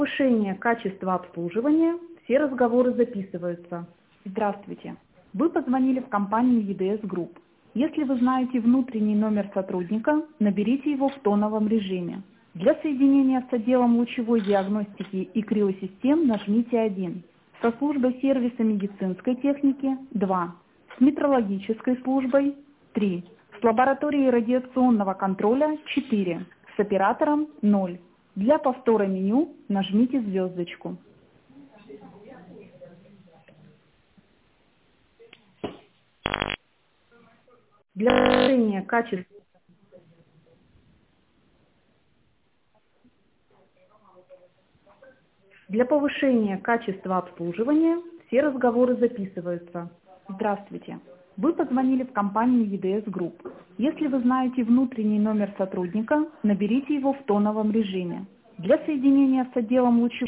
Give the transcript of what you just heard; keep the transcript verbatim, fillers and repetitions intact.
Повышение качества обслуживания. Все разговоры записываются. Здравствуйте. Вы позвонили в компанию и ди эс Group. Если вы знаете внутренний номер сотрудника, наберите его в тоновом режиме. Для соединения с отделом лучевой диагностики и криосистем нажмите один. Со службой сервиса медицинской техники – два. С метрологической службой – три. С лабораторией радиационного контроля – четыре. С оператором – ноль. Для повтора меню нажмите звездочку. Для повышения качества Для повышения качества обслуживания все разговоры записываются. Здравствуйте. Вы позвонили в компанию и ди эс Group. Если вы знаете внутренний номер сотрудника, наберите его в тоновом режиме. Для соединения с отделом лучевой